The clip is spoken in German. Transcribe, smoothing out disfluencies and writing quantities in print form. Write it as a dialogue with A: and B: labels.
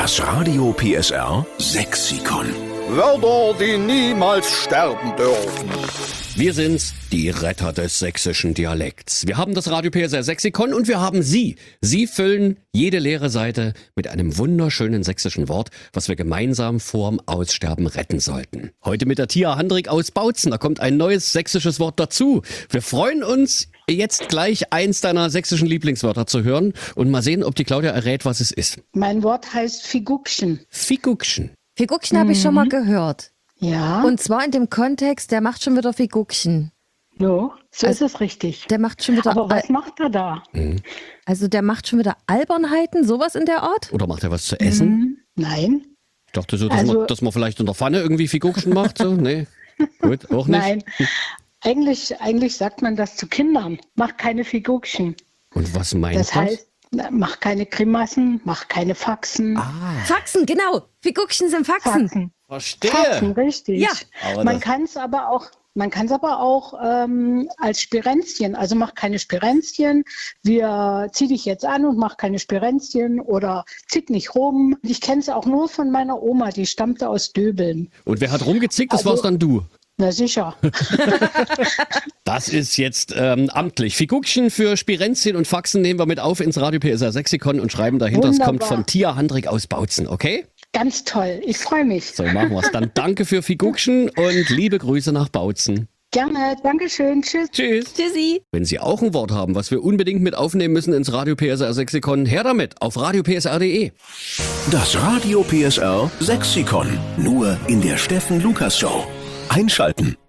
A: Das Radio PSR Sexikon.
B: Wörter, die niemals sterben dürfen.
C: Wir sind's, die Retter des sächsischen Dialekts. Wir haben das Radio PSR Sexikon und wir haben Sie. Sie füllen jede leere Seite mit einem wunderschönen sächsischen Wort, was wir gemeinsam vorm Aussterben retten sollten. Heute mit der Tia Handrig aus Bautzen. Da kommt ein neues sächsisches Wort dazu. Wir freuen uns, jetzt gleich eins deiner sächsischen Lieblingswörter zu hören und mal sehen, ob die Claudia errät, was es ist.
D: Mein Wort heißt Figuckchen.
C: Figuckchen.
E: Figuckchen habe ich schon mal gehört.
D: Ja,
E: Und zwar in dem Kontext, der macht schon wieder Figuckchen.
D: so ist es richtig.
E: Der macht schon wieder,
D: Aber was macht er da?
E: also der macht schon wieder Albernheiten, sowas in der Art?
C: Oder macht er was zu essen?
D: Nein,
C: Ich dachte so, dass,
D: Also-
C: dass man vielleicht in der Pfanne irgendwie Figuckchen macht. So. Nee, gut, auch nicht.
D: nein. Eigentlich sagt man das zu Kindern. Mach keine Figuckchen.
C: Und was meint
D: Das heißt, mach keine Grimassen, mach keine Faxen.
E: Faxen, genau. Figuckchen sind Faxen.
C: Verstehe.
D: Faxen, richtig.
E: Ja.
C: Aber
D: Man
C: das-
D: kann es aber auch als Spirenzchen, also mach keine Spirenzchen, zieh dich jetzt an und mach keine Spirenzchen oder zick nicht rum. Ich kenne es auch nur von meiner Oma, die stammte aus Döbeln.
C: Und wer hat rumgezickt? Das war's dann du.
D: Na sicher.
C: Das ist jetzt amtlich. Figuckchen für Spirenzchen und Faxen nehmen wir mit auf ins Radio PSR Sexikon und schreiben dahinter, es kommt
D: Wunderbar.
C: von Tia Handrig aus Bautzen, okay?
D: Ganz toll. Ich freue mich.
C: So machen wir's. Dann danke für Figuckchen und liebe Grüße nach Bautzen.
D: Gerne. Dankeschön. Tschüss.
C: Tschüss.
E: Tschüssi.
C: Wenn Sie auch ein Wort haben, was wir unbedingt mit aufnehmen müssen ins Radio PSR Sexikon, her damit auf radiopsr.de.
A: Das Radio PSR Sexikon. Nur in der Steffen Lukas Show. Einschalten.